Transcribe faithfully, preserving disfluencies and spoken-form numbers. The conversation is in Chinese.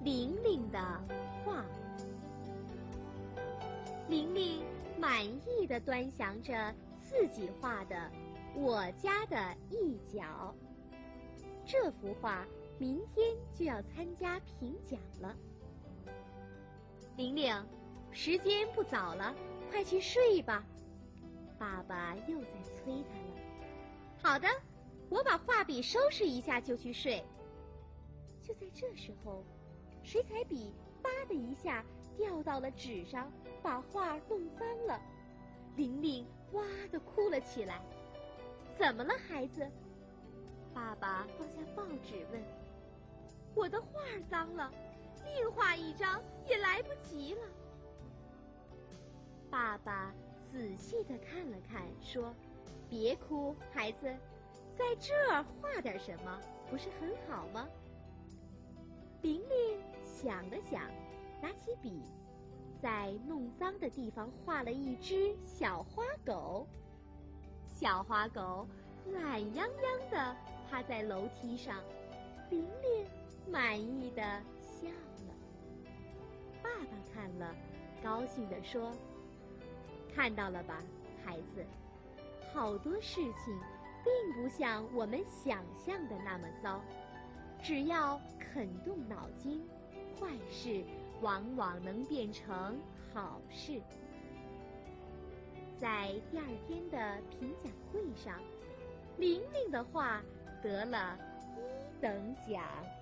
玲玲的画。玲玲满意的端详着自己画的我家的一角。这幅画明天就要参加评奖了。玲玲，时间不早了，快去睡吧。爸爸又在催她了。好的，我把画笔收拾一下就去睡。就在这时候，水彩笔“吧”的一下掉到了纸上，把画弄脏了。玲玲哇地哭了起来。怎么了，孩子？爸爸放下报纸问。我的画脏了，另画一张也来不及了。爸爸仔细地看了看，说：别哭，孩子，在这儿画点什么，不是很好吗？玲玲想了想，拿起笔，在弄脏的地方画了一只小花狗。小花狗懒洋洋地趴在楼梯上，玲玲满意地笑了。爸爸看了，高兴地说：看到了吧，孩子，好多事情并不像我们想象的那么糟，只要肯动脑筋，坏事往往能变成好事。在第二天的评奖会上，玲玲的画得了一等奖。